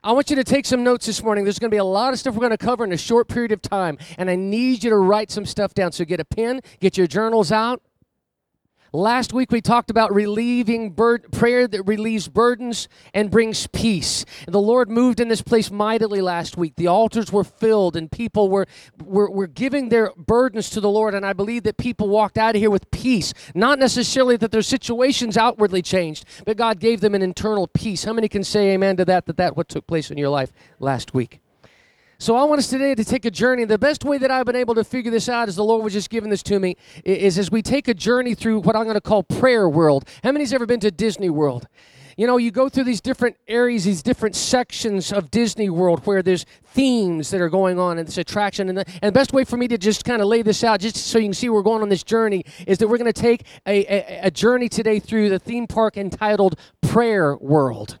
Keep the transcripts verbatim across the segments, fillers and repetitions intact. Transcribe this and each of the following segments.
I want you to take some notes this morning. There's going to be a lot of stuff we're going to cover in a short period of time, and I need you to write some stuff down. So get a pen, get your journals out. Last week we talked about relieving bur- prayer that relieves burdens and brings peace. And the Lord moved in this place mightily last week. The altars were filled and people were, were, were giving their burdens to the Lord. And I believe that people walked out of here with peace. Not necessarily that their situations outwardly changed, but God gave them an internal peace. How many can say amen to that, that that's what took place in your life last week? So I want us today to take a journey. The best way that I've been able to figure this out, as the Lord was just giving this to me, is as we take a journey through what I'm going to call prayer world. How many's ever been to Disney World? You know, you go through these different areas, these different sections of Disney World where there's themes that are going on and this attraction. And the, and the best way for me to just kind of lay this out, just so you can see we're going on this journey, is that we're going to take a, a, a journey today through the theme park entitled Prayer World.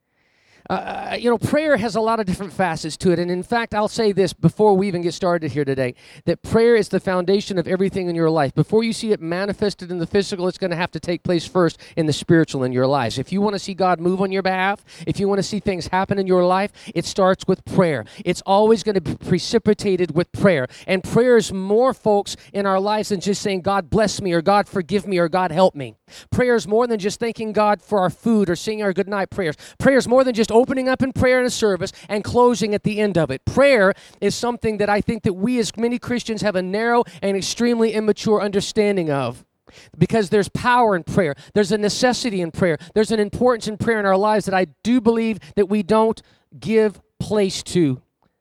Uh, you know, prayer has a lot of different facets to it. And in fact, I'll say this before we even get started here today, that prayer is the foundation of everything in your life. Before you see it manifested in the physical, it's going to have to take place first in the spiritual in your lives. If you want to see God move on your behalf, if you want to see things happen in your life, it starts with prayer. It's always going to be precipitated with prayer. And prayer is more, folks, in our lives than just saying, God bless me, or God forgive me, or God help me. Prayer is more than just thanking God for our food or singing our goodnight prayers. Prayer is more than just opening up in prayer in a service and closing at the end of it. Prayer is something that I think that we as many Christians have a narrow and extremely immature understanding of. Because there's power in prayer. There's a necessity in prayer. There's an importance in prayer in our lives that I do believe that we don't give place to.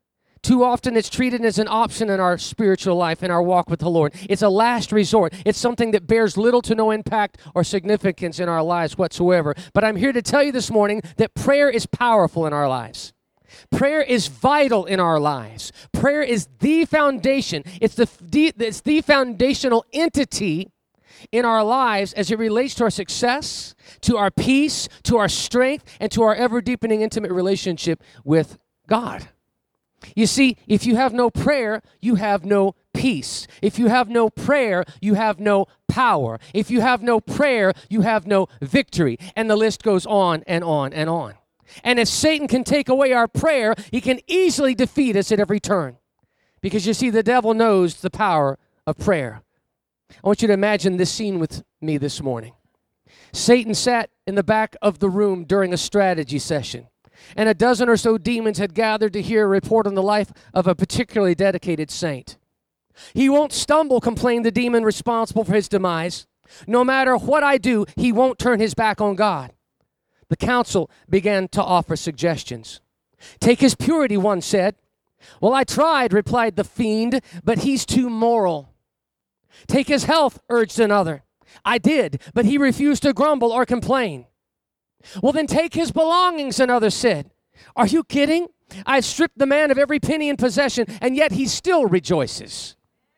Too often it's treated as an option in our spiritual life, in our walk with the Lord. It's a last resort. It's something that bears little to no impact or significance in our lives whatsoever. But I'm here to tell you this morning that prayer is powerful in our lives. Prayer is vital in our lives. Prayer is the foundation. It's the, it's the foundational entity in our lives as it relates to our success, to our peace, to our strength, and to our ever-deepening intimate relationship with God. You see, if you have no prayer, you have no peace. If you have no prayer, you have no power. If you have no prayer, you have no victory. And the list goes on and on and on. And if Satan can take away our prayer, he can easily defeat us at every turn. Because you see, the devil knows the power of prayer. I want you to imagine this scene with me this morning. Satan sat in the back of the room during a strategy session. And a dozen or so demons had gathered to hear a report on the life of a particularly dedicated saint. He won't stumble, complained the demon responsible for his demise. No matter what I do, he won't turn his back on God. The council began to offer suggestions. Take his purity, one said. Well, I tried, replied the fiend, but he's too moral. Take his health, urged another. I did, but he refused to grumble or complain. Well, then take his belongings, another said. Are you kidding? I've stripped the man of every penny in possession, and yet he still rejoices.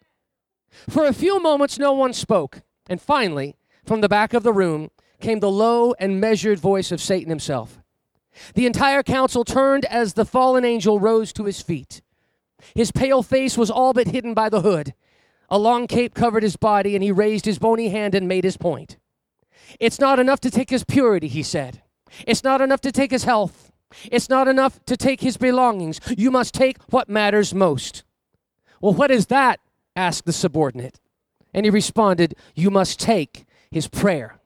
For a few moments, no one spoke. And finally, from the back of the room, came the low and measured voice of Satan himself. The entire council turned as the fallen angel rose to his feet. His pale face was all but hidden by the hood. A long cape covered his body, and he raised his bony hand and made his point. It's not enough to take his purity, he said. It's not enough to take his health. It's not enough to take his belongings. You must take what matters most. Well, what is that? Asked the subordinate. And he responded, you must take his prayer.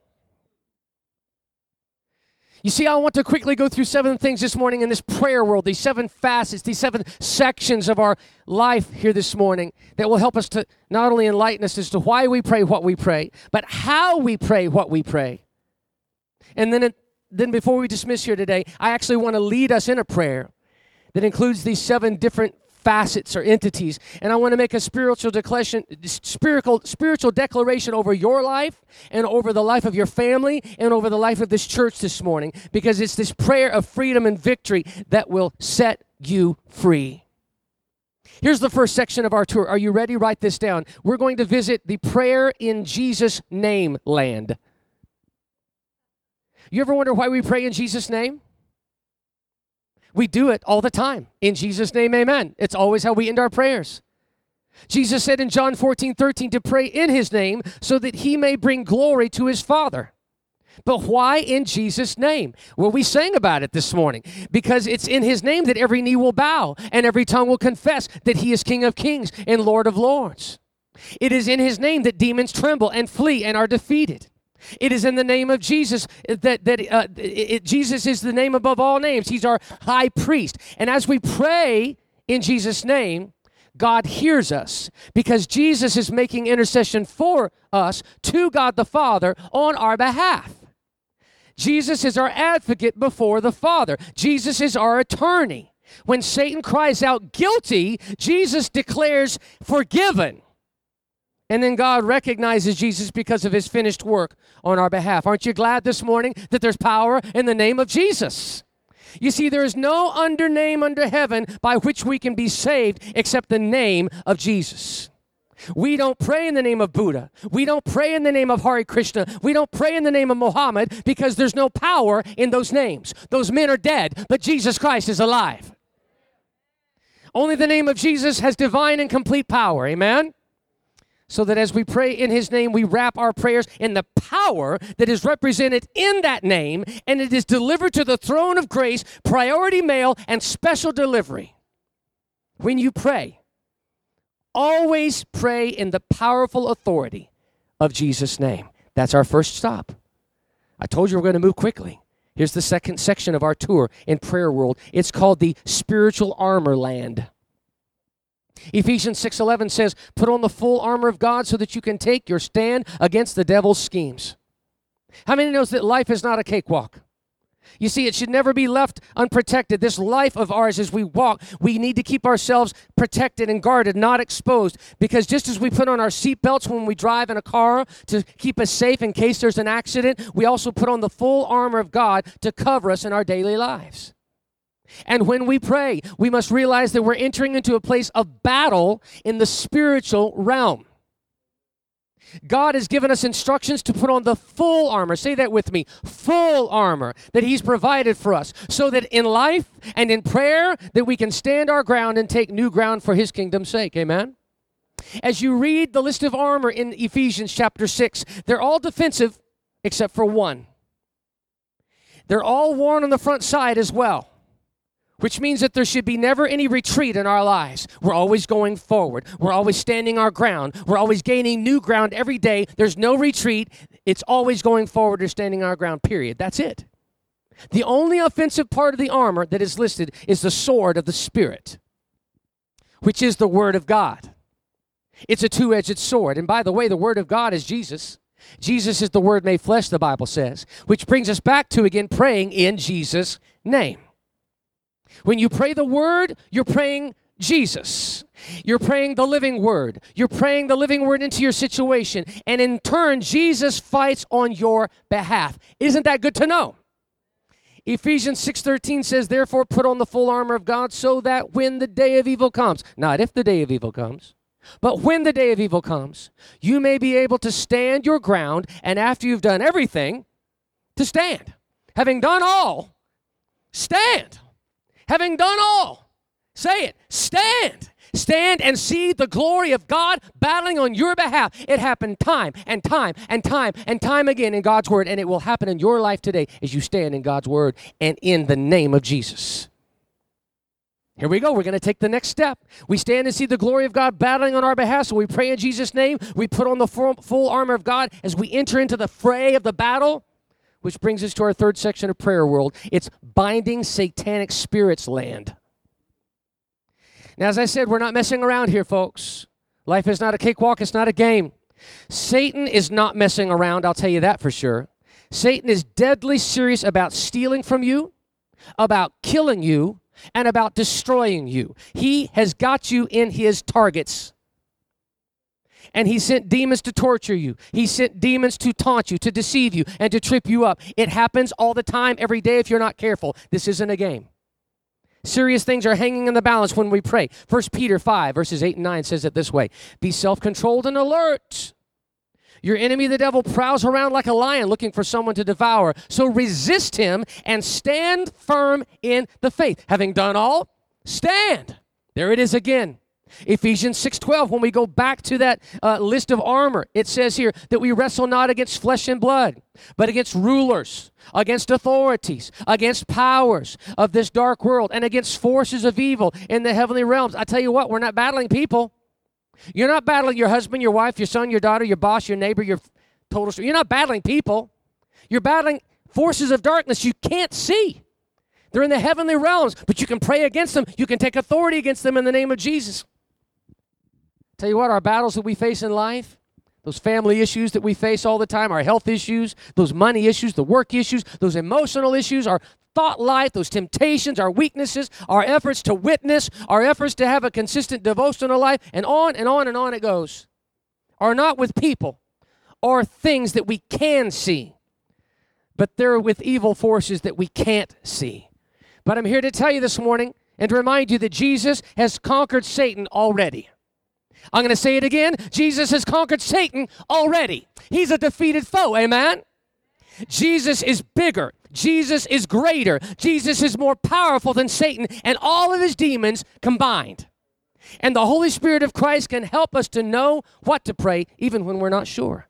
You see, I want to quickly go through seven things this morning in this prayer world, these seven facets, these seven sections of our life here this morning that will help us to not only enlighten us as to why we pray what we pray, but how we pray what we pray. And then, it, then before we dismiss here today, I actually want to lead us in a prayer that includes these seven different facets or entities. And I want to make a spiritual declaration, spiritual, spiritual declaration over your life and over the life of your family and over the life of this church this morning, because it's this prayer of freedom and victory that will set you free. Here's the first section of our tour. Are you ready? Write this down. We're going to visit the prayer in Jesus' name land. You ever wonder why we pray in Jesus' name? We do it all the time. In Jesus' name, amen. It's always how we end our prayers. Jesus said in John fourteen thirteen to pray in his name so that he may bring glory to his Father. But why in Jesus' name? Well, we sang about it this morning. Because it's in his name that every knee will bow and every tongue will confess that he is King of kings and Lord of lords. It is in his name that demons tremble and flee and are defeated. It is in the name of Jesus that, that uh, it, it, Jesus is the name above all names. He's our high priest. And as we pray in Jesus' name, God hears us because Jesus is making intercession for us to God the Father on our behalf. Jesus is our advocate before the Father. Jesus is our attorney. When Satan cries out guilty, Jesus declares forgiven. And then God recognizes Jesus because of his finished work on our behalf. Aren't you glad this morning that there's power in the name of Jesus? You see, there is no under name under heaven by which we can be saved except the name of Jesus. We don't pray in the name of Buddha. We don't pray in the name of Hare Krishna. We don't pray in the name of Muhammad because there's no power in those names. Those men are dead, but Jesus Christ is alive. Only the name of Jesus has divine and complete power. Amen? So that as we pray in his name, we wrap our prayers in the power that is represented in that name, and it is delivered to the throne of grace, priority mail, and special delivery. When you pray, always pray in the powerful authority of Jesus' name. That's our first stop. I told you we're going to move quickly. Here's the second section of our tour in Prayer World. It's called the Spiritual Armor Land. Ephesians six eleven says, put on the full armor of God so that you can take your stand against the devil's schemes. How many knows that life is not a cakewalk? You see, it should never be left unprotected. This life of ours as we walk, we need to keep ourselves protected and guarded, not exposed. Because just as we put on our seatbelts when we drive in a car to keep us safe in case there's an accident, we also put on the full armor of God to cover us in our daily lives. And when we pray, we must realize that we're entering into a place of battle in the spiritual realm. God has given us instructions to put on the full armor. Say that with me. Full armor that he's provided for us so that in life and in prayer that we can stand our ground and take new ground for his kingdom's sake. Amen? As you read the list of armor in Ephesians chapter six, they're all defensive except for one. They're all worn on the front side as well. Which means that there should be never any retreat in our lives. We're always going forward. We're always standing our ground. We're always gaining new ground every day. There's no retreat. It's always going forward or standing our ground, period. That's it. The only offensive part of the armor that is listed is the sword of the Spirit, which is the Word of God. It's a two-edged sword. And by the way, the Word of God is Jesus. Jesus is the Word made flesh, the Bible says, which brings us back to, again, praying in Jesus' name. When you pray the word, you're praying Jesus. You're praying the living word. You're praying the living word into your situation. And in turn, Jesus fights on your behalf. Isn't that good to know? Ephesians six thirteen says, therefore put on the full armor of God so that when the day of evil comes, not if the day of evil comes, but when the day of evil comes, you may be able to stand your ground, and after you've done everything, to stand. Having done all, stand. Having done all, say it, stand. Stand and see the glory of God battling on your behalf. It happened time and time and time and time again in God's word, and it will happen in your life today as you stand in God's word and in the name of Jesus. Here we go. We're going to take the next step. We stand and see the glory of God battling on our behalf, so we pray in Jesus' name. We put on the full, full armor of God as we enter into the fray of the battle. Which brings us to our third section of Prayer World. It's binding satanic spirits land. Now, as I said, we're not messing around here, folks. Life is not a cakewalk. It's not a game. Satan is not messing around, I'll tell you that for sure. Satan is deadly serious about stealing from you, about killing you, and about destroying you. He has got you in his targets. And he sent demons to torture you. He sent demons to taunt you, to deceive you, and to trip you up. It happens all the time, every day, if you're not careful. This isn't a game. Serious things are hanging in the balance when we pray. First Peter five, verses eight and nine says it this way. Be self-controlled and alert. Your enemy, the devil, prowls around like a lion looking for someone to devour. So resist him and stand firm in the faith. Having done all, stand. There it is again. Ephesians six twelve, when we go back to that uh, list of armor, it says here that we wrestle not against flesh and blood, but against rulers, against authorities, against powers of this dark world, and against forces of evil in the heavenly realms. I tell you what, we're not battling people. You're not battling your husband, your wife, your son, your daughter, your boss, your neighbor, your total. You're not battling people. You're battling forces of darkness you can't see. They're in the heavenly realms, but you can pray against them. You can take authority against them in the name of Jesus. Tell you what, our battles that we face in life, those family issues that we face all the time, our health issues, those money issues, the work issues, those emotional issues, our thought life, those temptations, our weaknesses, our efforts to witness, our efforts to have a consistent devotional life, and on and on and on it goes, are not with people or things that we can see, but they're with evil forces that we can't see. But I'm here to tell you this morning and to remind you that Jesus has conquered Satan already. I'm going to say it again. Jesus has conquered Satan already. He's a defeated foe, amen? Jesus is bigger. Jesus is greater. Jesus is more powerful than Satan and all of his demons combined. And the Holy Spirit of Christ can help us to know what to pray even when we're not sure.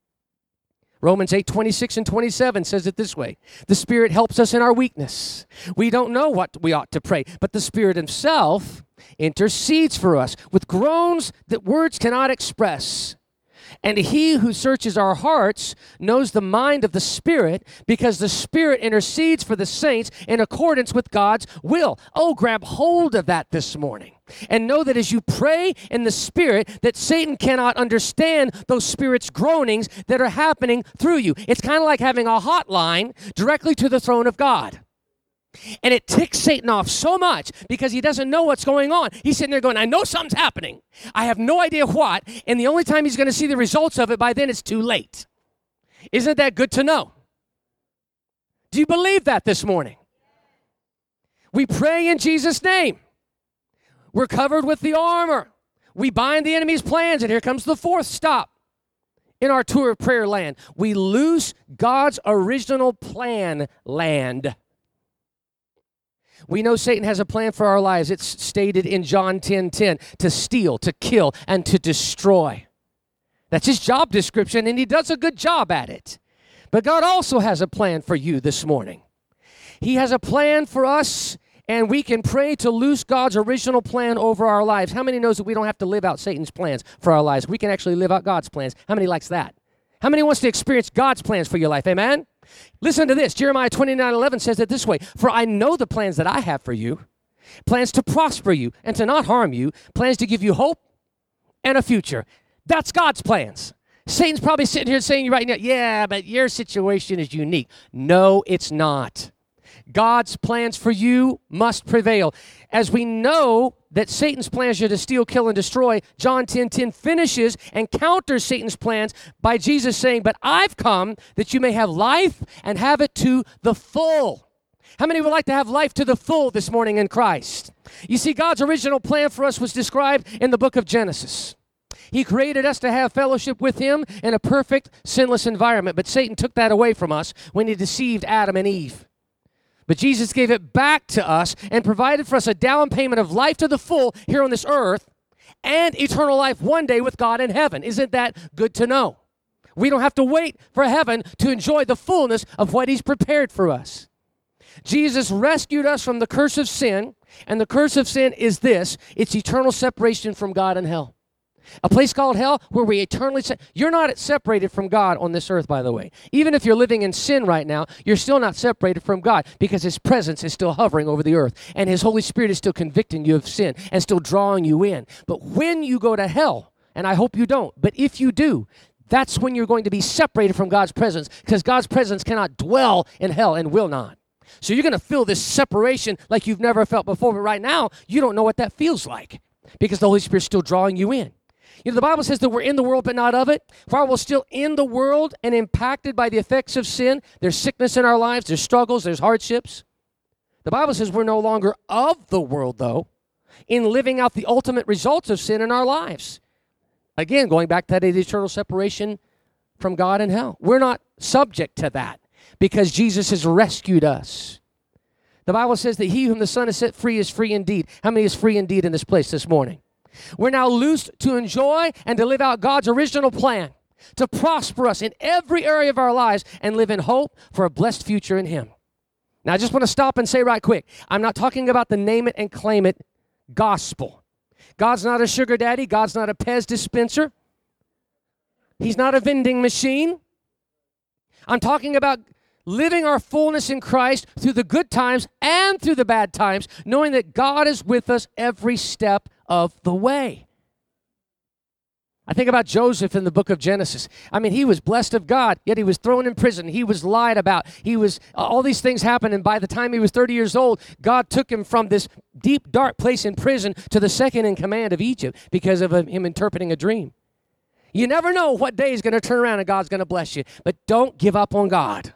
Romans eight twenty-six and twenty-seven says it this way. The Spirit helps us in our weakness. We don't know what we ought to pray, but the Spirit himself intercedes for us with groans that words cannot express. And he who searches our hearts knows the mind of the Spirit, because the Spirit intercedes for the saints in accordance with God's will. Oh, grab hold of that this morning. And know that as you pray in the Spirit, that Satan cannot understand those Spirit's groanings that are happening through you. It's kind of like having a hotline directly to the throne of God. And it ticks Satan off so much because he doesn't know what's going on. He's sitting there going, I know something's happening. I have no idea what. And the only time he's going to see the results of it, by then it's too late. Isn't that good to know? Do you believe that this morning? We pray in Jesus' name. We're covered with the armor. We bind the enemy's plans. And here comes the fourth stop in our tour of prayer land. We loose God's original plan land. We know Satan has a plan for our lives. It's stated in John ten ten, to steal, to kill, and to destroy. That's his job description, and he does a good job at it. But God also has a plan for you this morning. He has a plan for us, and we can pray to loose God's original plan over our lives. How many knows that we don't have to live out Satan's plans for our lives? We can actually live out God's plans. How many likes that? How many wants to experience God's plans for your life? Amen? Listen to this. Jeremiah twenty-nine eleven says it this way. For I know the plans that I have for you, plans to prosper you and to not harm you, plans to give you hope and a future. That's God's plans. Satan's probably sitting here saying right now, yeah, but your situation is unique. No, it's not. God's plans for you must prevail. As we know that Satan's plans are to steal, kill, and destroy, John ten ten finishes and counters Satan's plans by Jesus saying, but I've come that you may have life and have it to the full. How many would like to have life to the full this morning in Christ? You see, God's original plan for us was described in the book of Genesis. He created us to have fellowship with him in a perfect, sinless environment, but Satan took that away from us when he deceived Adam and Eve. But Jesus gave it back to us and provided for us a down payment of life to the full here on this earth and eternal life one day with God in heaven. Isn't that good to know? We don't have to wait for heaven to enjoy the fullness of what he's prepared for us. Jesus rescued us from the curse of sin, and the curse of sin is this. It's eternal separation from God and hell. A place called hell where we eternally... Se- you're not separated from God on this earth, by the way. Even if you're living in sin right now, you're still not separated from God because his presence is still hovering over the earth and his Holy Spirit is still convicting you of sin and still drawing you in. But when you go to hell, and I hope you don't, but if you do, that's when you're going to be separated from God's presence because God's presence cannot dwell in hell and will not. So you're going to feel this separation like you've never felt before, but right now, you don't know what that feels like because the Holy Spirit's still drawing you in. You know, the Bible says that we're in the world, but not of it. While we're still in the world and impacted by the effects of sin, there's sickness in our lives, there's struggles, there's hardships. The Bible says we're no longer of the world, though, in living out the ultimate results of sin in our lives. Again, going back to that eternal separation from God and hell. We're not subject to that because Jesus has rescued us. The Bible says that he whom the Son has set free is free indeed. How many is free indeed in this place this morning? We're now loosed to enjoy and to live out God's original plan, to prosper us in every area of our lives and live in hope for a blessed future in Him. Now, I just want to stop and say right quick, I'm not talking about the name it and claim it gospel. God's not a sugar daddy. God's not a Pez dispenser. He's not a vending machine. I'm talking about living our fullness in Christ through the good times and through the bad times, knowing that God is with us every step of the way. I think about Joseph in the book of Genesis. I mean, he was blessed of God, yet he was thrown in prison. He was lied about. He was, all these things happened, and by the time he was thirty years old, God took him from this deep, dark place in prison to the second in command of Egypt because of him interpreting a dream. You never know what day is going to turn around and God's going to bless you, but don't give up on God.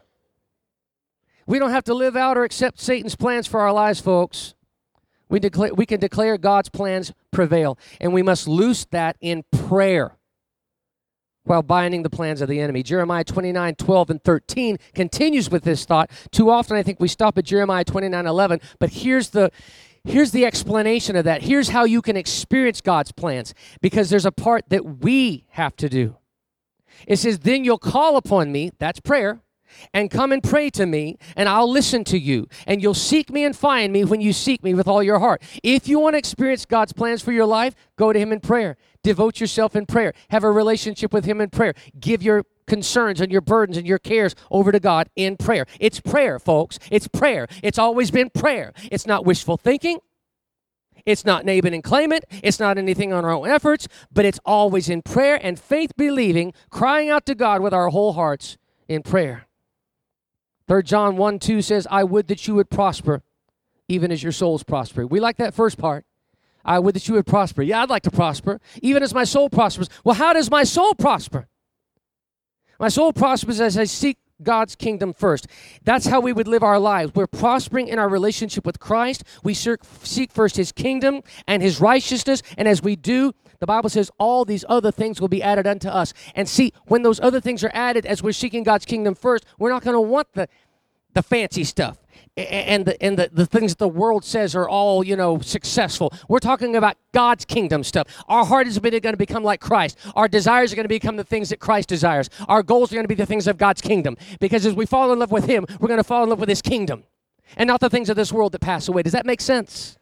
We don't have to live out or accept Satan's plans for our lives, folks. We, declare, we can declare God's plans prevail, and we must loose that in prayer while binding the plans of the enemy. Jeremiah twenty-nine, twelve, and thirteen continues with this thought. Too often I think we stop at Jeremiah twenty-nine, eleven, but here's the, here's the explanation of that. Here's how you can experience God's plans, because there's a part that we have to do. It says, then you'll call upon me, that's prayer, and come and pray to me, and I'll listen to you. And you'll seek me and find me when you seek me with all your heart. If you want to experience God's plans for your life, go to Him in prayer. Devote yourself in prayer. Have a relationship with Him in prayer. Give your concerns and your burdens and your cares over to God in prayer. It's prayer, folks. It's prayer. It's always been prayer. It's not wishful thinking. It's not name it and claim it. It's not anything on our own efforts, but it's always in prayer and faith believing, crying out to God with our whole hearts in prayer. Third John one, two says, I would that you would prosper, even as your souls prosper. We like that first part. I would that you would prosper. Yeah, I'd like to prosper, even as my soul prospers. Well, how does my soul prosper? My soul prospers as I seek God's kingdom first. That's how we would live our lives. We're prospering in our relationship with Christ. We seek first His kingdom and His righteousness, and as we do, the Bible says all these other things will be added unto us. And see, when those other things are added as we're seeking God's kingdom first, we're not going to want the, the fancy stuff and the and the, the things that the world says are all, you know, successful. We're talking about God's kingdom stuff. Our heart is going to become like Christ. Our desires are going to become the things that Christ desires. Our goals are going to be the things of God's kingdom. Because as we fall in love with Him, we're going to fall in love with His kingdom and not the things of this world that pass away. Does that make sense?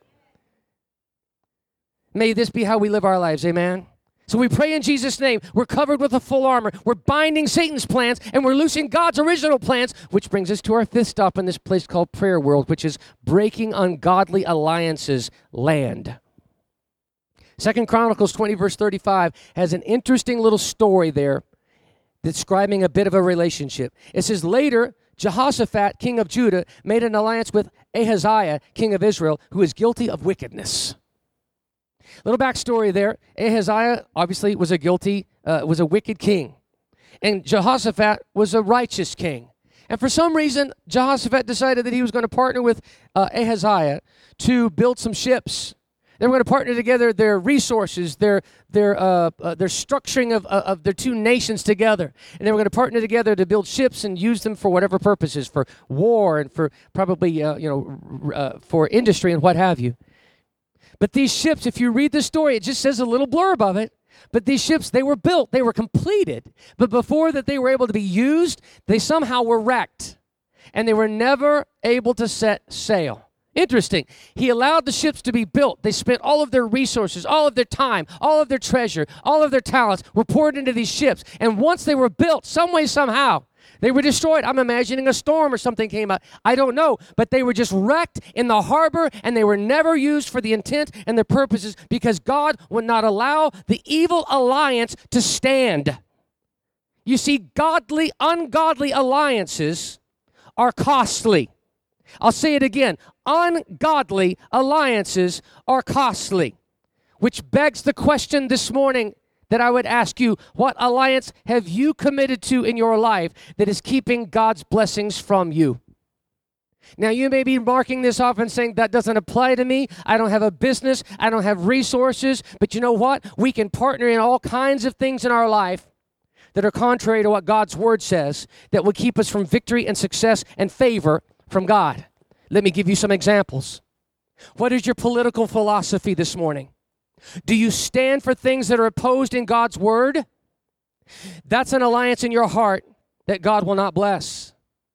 May this be how we live our lives, amen? So we pray in Jesus' name. We're covered with a full armor. We're binding Satan's plans, and we're loosing God's original plans, which brings us to our fifth stop in this place called Prayer World, which is breaking ungodly alliances land. Second Chronicles twenty, verse thirty-five, has an interesting little story there describing a bit of a relationship. It says, later, Jehoshaphat, king of Judah, made an alliance with Ahaziah, king of Israel, who is guilty of wickedness. Little backstory there. Ahaziah obviously was a guilty, uh, was a wicked king. And Jehoshaphat was a righteous king. And for some reason, Jehoshaphat decided that he was going to partner with uh, Ahaziah to build some ships. They were going to partner together their resources, their their uh, uh, their structuring of, uh, of their two nations together. And they were going to partner together to build ships and use them for whatever purposes, for war and for probably, uh, you know, uh, for industry and what have you. But these ships, if you read the story, it just says a little blurb of it. But these ships, they were built, they were completed. But before that they were able to be used, they somehow were wrecked. And they were never able to set sail. Interesting. He allowed the ships to be built. They spent all of their resources, all of their time, all of their treasure, all of their talents were poured into these ships. And once they were built, some way, somehow, they were destroyed. I'm imagining a storm or something came up. I don't know. But they were just wrecked in the harbor, and they were never used for the intent and the purposes because God would not allow the evil alliance to stand. You see, godly, ungodly alliances are costly. I'll say it again. Ungodly alliances are costly, which begs the question this morning that I would ask you, what alliance have you committed to in your life that is keeping God's blessings from you? Now, you may be marking this off and saying, that doesn't apply to me. I don't have a business. I don't have resources. But you know what? We can partner in all kinds of things in our life that are contrary to what God's Word says that will keep us from victory and success and favor from God. Let me give you some examples. What is your political philosophy this morning? Do you stand for things that are opposed in God's word? That's an alliance in your heart that God will not bless.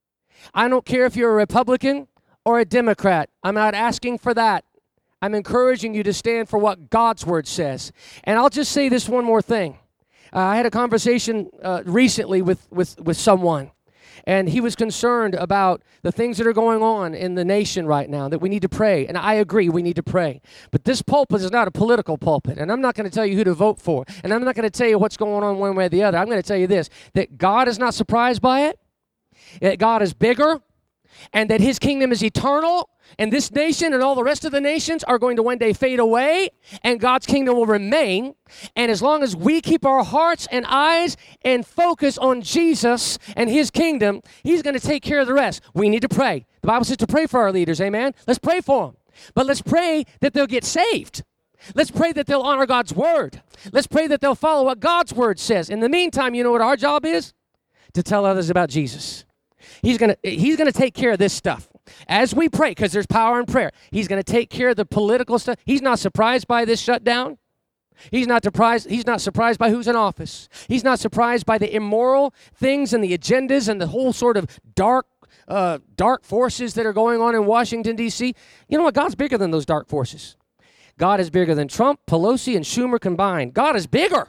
I don't care if you're a Republican or a Democrat. I'm not asking for that. I'm encouraging you to stand for what God's word says. And I'll just say this one more thing. Uh, I had a conversation uh, recently with, with, with someone, and he was concerned about the things that are going on in the nation right now, that we need to pray. And I agree, we need to pray. But this pulpit is not a political pulpit, and I'm not going to tell you who to vote for, and I'm not going to tell you what's going on one way or the other. I'm going to tell you this, that God is not surprised by it, that God is bigger, and that his kingdom is eternal, and this nation and all the rest of the nations are going to one day fade away, and God's kingdom will remain. And as long as we keep our hearts and eyes and focus on Jesus and his kingdom, he's going to take care of the rest. We need to pray. The Bible says to pray for our leaders, amen? Let's pray for them. But let's pray that they'll get saved. Let's pray that they'll honor God's word. Let's pray that they'll follow what God's word says. In the meantime, you know what our job is? To tell others about Jesus. He's going to he's going to take care of this stuff. As we pray, because there's power in prayer, he's going to take care of the political stuff. He's not surprised by this shutdown. He's not surprised, he's not surprised by who's in office. He's not surprised by the immoral things and the agendas and the whole sort of dark uh, dark forces that are going on in Washington, D C. You know what? God's bigger than those dark forces. God is bigger than Trump, Pelosi, and Schumer combined. God is bigger.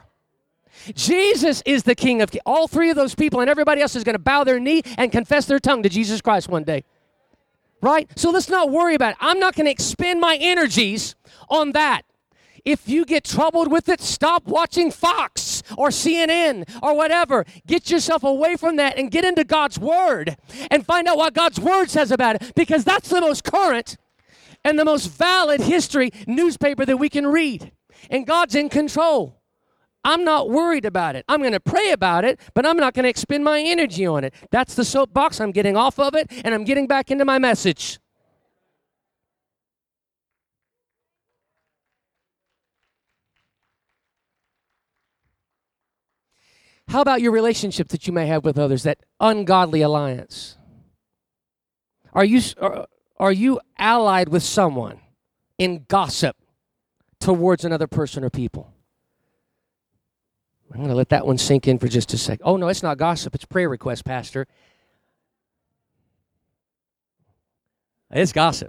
Jesus is the King of Kings. All three of those people and everybody else is going to bow their knee and confess their tongue to Jesus Christ one day. Right? So let's not worry about it. I'm not going to expend my energies on that. If you get troubled with it, stop watching Fox or C N N or whatever. Get yourself away from that and get into God's Word and find out what God's Word says about it, because that's the most current and the most valid history newspaper that we can read. And God's in control. I'm not worried about it. I'm going to pray about it, but I'm not going to expend my energy on it. That's the soapbox. I'm getting off of it, and I'm getting back into my message. How about your relationship that you may have with others, that ungodly alliance? Are you, are, are you allied with someone in gossip towards another person or people? I'm going to let that one sink in for just a sec. Oh, no, it's not gossip. It's prayer request, Pastor. It's gossip.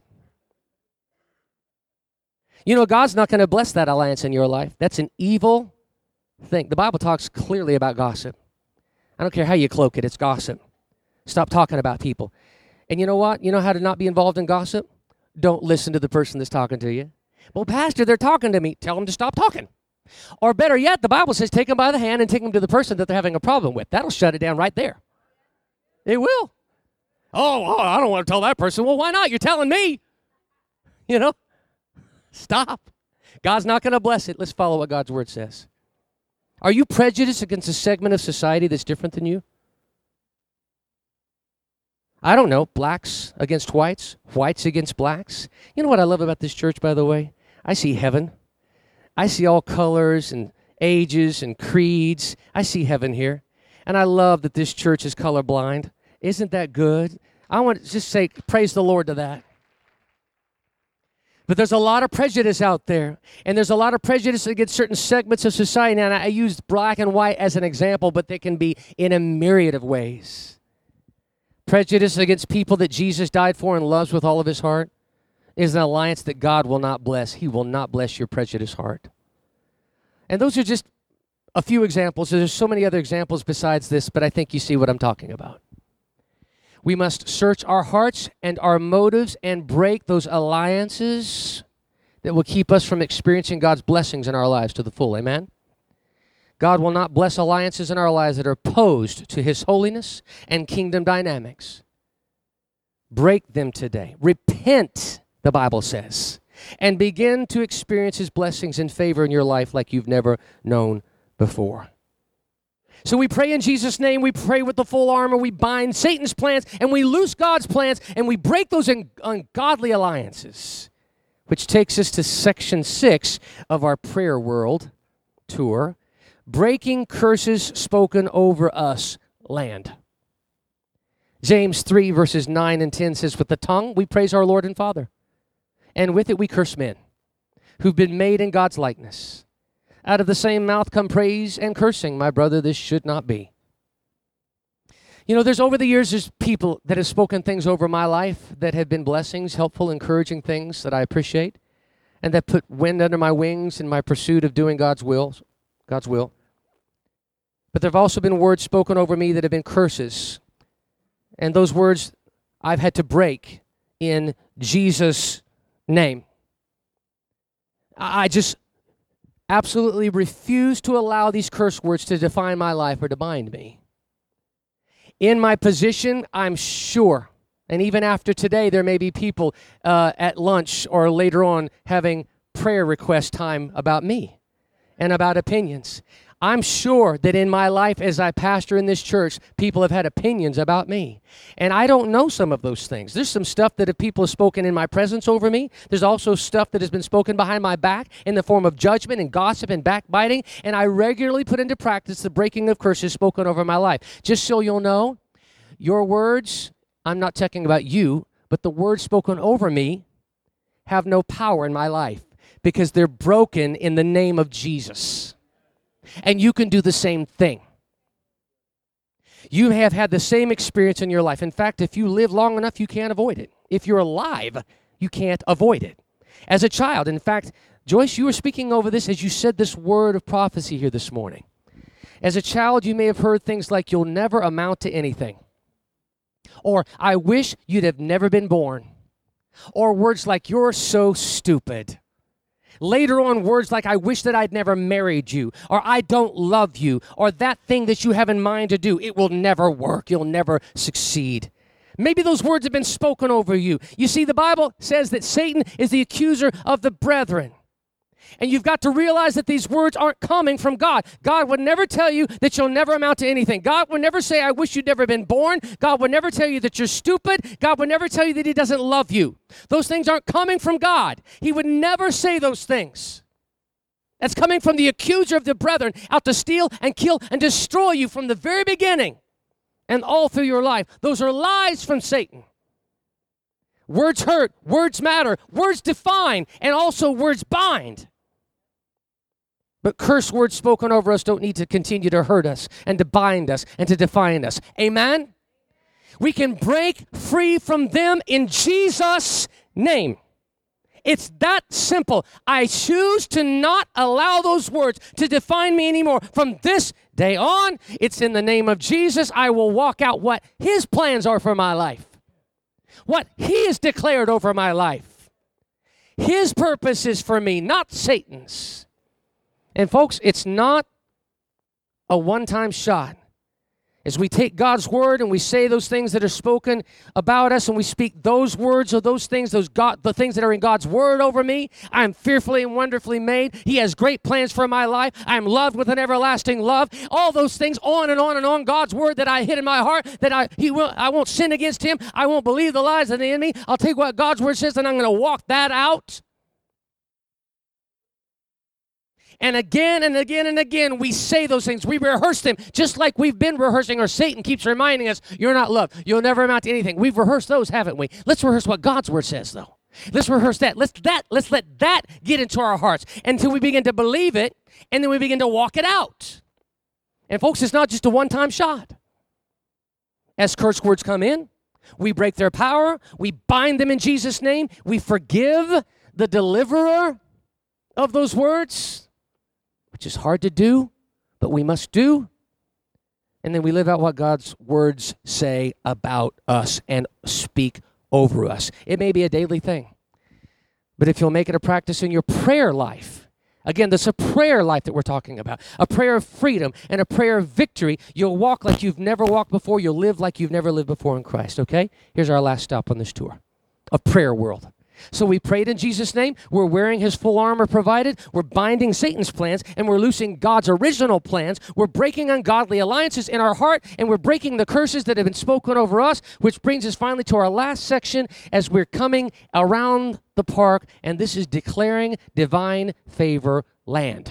You know, God's not going to bless that alliance in your life. That's an evil thing. The Bible talks clearly about gossip. I don't care how you cloak it. It's gossip. Stop talking about people. And you know what? You know how to not be involved in gossip? Don't listen to the person that's talking to you. Well, Pastor, they're talking to me. Tell them to stop talking. Or better yet, the Bible says take them by the hand and take them to the person that they're having a problem with. That'll shut it down right there. It will. Oh, oh, I don't want to tell that person. Well, why not? You're telling me. You know? Stop. God's not going to bless it. Let's follow what God's word says. Are you prejudiced against a segment of society that's different than you? I don't know. Blacks against whites. Whites against blacks. You know what I love about this church, by the way? I see heaven. I see all colors and ages and creeds. I see heaven here. And I love that this church is colorblind. Isn't that good? I want to just say praise the Lord to that. But there's a lot of prejudice out there. And there's a lot of prejudice against certain segments of society. And I use black and white as an example, but they can be in a myriad of ways. Prejudice against people that Jesus died for and loves with all of his heart is an alliance that God will not bless. He will not bless your prejudiced heart. And those are just a few examples. There's so many other examples besides this, but I think you see what I'm talking about. We must search our hearts and our motives and break those alliances that will keep us from experiencing God's blessings in our lives to the full. Amen? God will not bless alliances in our lives that are opposed to his holiness and kingdom dynamics. Break them today. Repent, the Bible says, and begin to experience his blessings and favor in your life like you've never known before. So we pray in Jesus' name, we pray with the full armor, we bind Satan's plans, and we loose God's plans, and we break those ungodly alliances, which takes us to section six of our Prayer World tour, breaking curses spoken over us, land. James three, verses nine and ten says, with the tongue we praise our Lord and Father, and with it we curse men, who've been made in God's likeness. Out of the same mouth come praise and cursing. My brother, this should not be. You know, there's over the years, there's people that have spoken things over my life that have been blessings, helpful, encouraging things that I appreciate, and that put wind under my wings in my pursuit of doing God's will, God's will. But there have also been words spoken over me that have been curses. And those words I've had to break in Jesus' name. I just absolutely refuse to allow these curse words to define my life or to bind me. In my position, I'm sure, and even after today, there may be people uh, at lunch or later on having prayer request time about me and about opinions. I'm sure that in my life as I pastor in this church, people have had opinions about me. And I don't know some of those things. There's some stuff that if people have spoken in my presence over me. There's also stuff that has been spoken behind my back in the form of judgment and gossip and backbiting. And I regularly put into practice the breaking of curses spoken over my life. Just so you'll know, your words, I'm not talking about you, but the words spoken over me have no power in my life because they're broken in the name of Jesus. And you can do the same thing. You have had the same experience in your life. In fact, if you live long enough, you can't avoid it. If you're alive, you can't avoid it. As a child, in fact, Joyce, you were speaking over this as you said this word of prophecy here this morning. As a child, you may have heard things like, you'll never amount to anything. Or, I wish you'd have never been born. Or words like, you're so stupid. Later on, words like, I wish that I'd never married you, or I don't love you, or that thing that you have in mind to do, it will never work. You'll never succeed. Maybe those words have been spoken over you. You see, the Bible says that Satan is the accuser of the brethren. And you've got to realize that these words aren't coming from God. God would never tell you that you'll never amount to anything. God would never say, I wish you'd never been born. God would never tell you that you're stupid. God would never tell you that he doesn't love you. Those things aren't coming from God. He would never say those things. That's coming from the accuser of the brethren, out to steal and kill and destroy you from the very beginning and all through your life. Those are lies from Satan. Words hurt, words matter, words define, and also words bind. But curse words spoken over us don't need to continue to hurt us and to bind us and to define us. Amen? We can break free from them in Jesus' name. It's that simple. I choose to not allow those words to define me anymore. From this day on, it's in the name of Jesus. I will walk out what his plans are for my life, what he has declared over my life. His purpose is for me, not Satan's. And folks, it's not a one-time shot. As we take God's word and we say those things that are spoken about us and we speak those words or those things, those God, the things that are in God's word over me, I am fearfully and wonderfully made. He has great plans for my life. I am loved with an everlasting love. All those things on and on and on. God's word that I hid in my heart, that I he will I won't sin against him. I won't believe the lies of the enemy. I'll take what God's word says and I'm going to walk that out. And again and again and again, we say those things. We rehearse them just like we've been rehearsing, or Satan keeps reminding us, you're not loved. You'll never amount to anything. We've rehearsed those, haven't we? Let's rehearse what God's word says, though. Let's rehearse that. Let's that. Let's let that get into our hearts until we begin to believe it, and then we begin to walk it out. And folks, it's not just a one-time shot. As curse words come in, we break their power. We bind them in Jesus' name. We forgive the deliverer of those words, which is hard to do, but we must do. And then we live out what God's words say about us and speak over us. It may be a daily thing, but if you'll make it a practice in your prayer life, again, this is a prayer life that we're talking about, a prayer of freedom and a prayer of victory, you'll walk like you've never walked before. You'll live like you've never lived before in Christ, okay? Here's our last stop on this tour of Prayer World. So we prayed in Jesus' name. We're wearing his full armor provided. We're binding Satan's plans, and we're loosing God's original plans. We're breaking ungodly alliances in our heart, and we're breaking the curses that have been spoken over us, which brings us finally to our last section as we're coming around the park, and this is declaring divine favor land.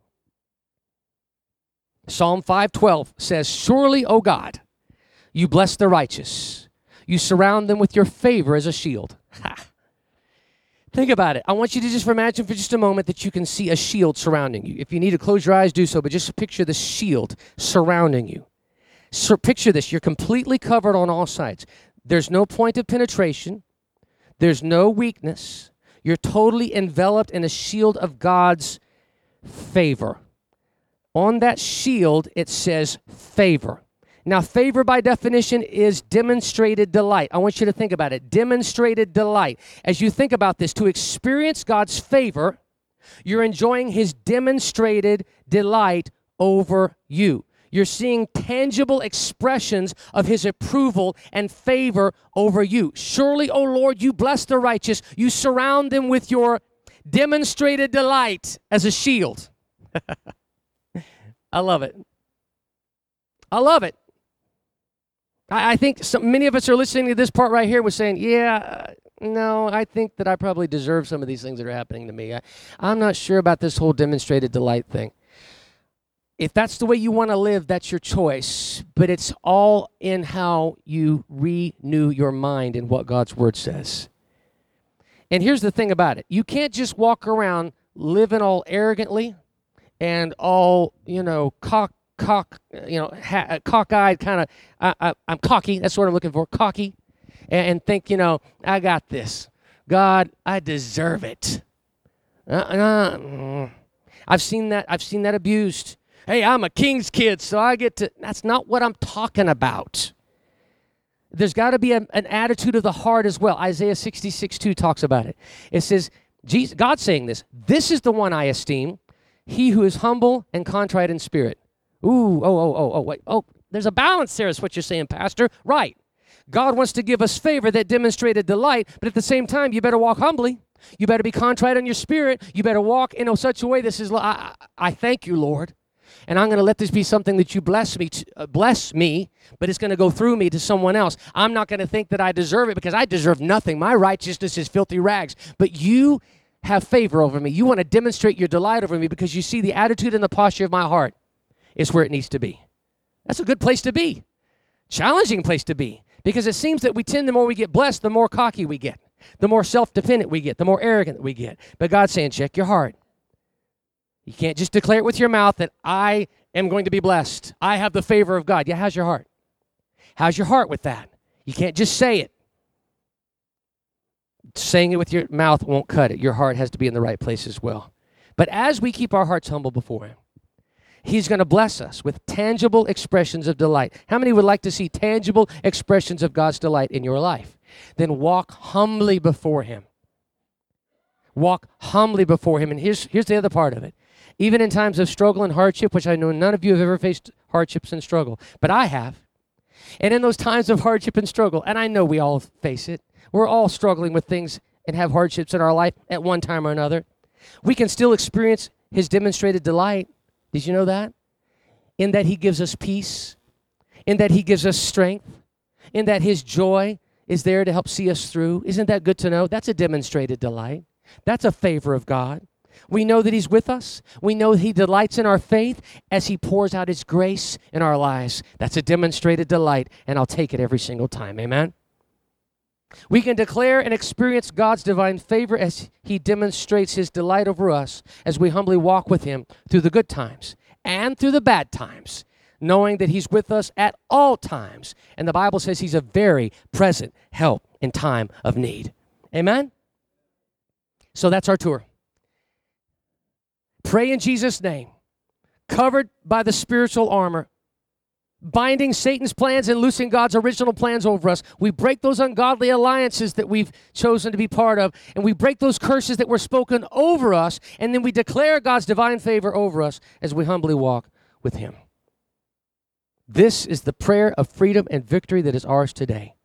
Psalm five twelve says, surely, O God, you bless the righteous. You surround them with your favor as a shield. Ha! Think about it. I want you to just imagine for just a moment that you can see a shield surrounding you. If you need to close your eyes, do so, but just picture the shield surrounding you. So picture this. You're completely covered on all sides. There's no point of penetration. There's no weakness. You're totally enveloped in a shield of God's favor. On that shield, it says favor. Now, favor by definition is demonstrated delight. I want you to think about it. Demonstrated delight. As you think about this, to experience God's favor, you're enjoying his demonstrated delight over you. You're seeing tangible expressions of his approval and favor over you. Surely, O Lord, you bless the righteous. You surround them with your demonstrated delight as a shield. I love it. I love it. I, I think some, many of us are listening to this part right here. We're saying, yeah, uh, no, I think that I probably deserve some of these things that are happening to me. I, I'm not sure about this whole demonstrated delight thing. If that's the way you want to live, that's your choice. But it's all in how you renew your mind in what God's word says. And here's the thing about it. You can't just walk around living all arrogantly and all, you know, cock, cock, you know, ha- cockeyed kind of, I, I, I'm cocky, that's what I'm looking for, cocky, and, and think, you know, I got this. God, I deserve it. Uh, uh, I've seen that, I've seen that abused. Hey, I'm a king's kid, so I get to, that's not what I'm talking about. There's got to be a, an attitude of the heart as well. Isaiah sixty-six two talks about it. It says, Jesus, God's saying this, this is the one I esteem, he who is humble and contrite in spirit. Ooh, oh, oh, oh, oh, wait, oh, there's a balance there is what you're saying, Pastor. Right. God wants to give us favor that demonstrated delight, but at the same time, you better walk humbly. You better be contrite in your spirit. You better walk in such a way that says, I, I thank you, Lord. And I'm going to let this be something that you bless me, to, uh, bless me, but it's going to go through me to someone else. I'm not going to think that I deserve it because I deserve nothing. My righteousness is filthy rags. But you have favor over me. You want to demonstrate your delight over me because you see the attitude and the posture of my heart is where it needs to be. That's a good place to be. Challenging place to be. Because it seems that we tend, the more we get blessed, the more cocky we get. The more self-dependent we get. The more arrogant we get. But God's saying, check your heart. You can't just declare it with your mouth that I am going to be blessed. I have the favor of God. Yeah, how's your heart? How's your heart with that? You can't just say it. Saying it with your mouth won't cut it. Your heart has to be in the right place as well. But as we keep our hearts humble before him, he's going to bless us with tangible expressions of delight. How many would like to see tangible expressions of God's delight in your life? Then walk humbly before him. Walk humbly before him. And here's, here's the other part of it. Even in times of struggle and hardship, which I know none of you have ever faced hardships and struggle, but I have. And in those times of hardship and struggle, and I know we all face it, we're all struggling with things and have hardships in our life at one time or another. We can still experience his demonstrated delight. Did you know that? In that he gives us peace, in that he gives us strength, in that his joy is there to help see us through. Isn't that good to know? That's a demonstrated delight. That's a favor of God. We know that he's with us. We know he delights in our faith as he pours out his grace in our lives. That's a demonstrated delight, and I'll take it every single time. Amen? We can declare and experience God's divine favor as he demonstrates his delight over us as we humbly walk with him through the good times and through the bad times, knowing that he's with us at all times. And the Bible says he's a very present help in time of need. Amen? So that's our tour. Pray in Jesus' name, covered by the spiritual armor, binding Satan's plans and loosing God's original plans over us. We break those ungodly alliances that we've chosen to be part of, and we break those curses that were spoken over us, and then we declare God's divine favor over us as we humbly walk with him. This is the prayer of freedom and victory that is ours today.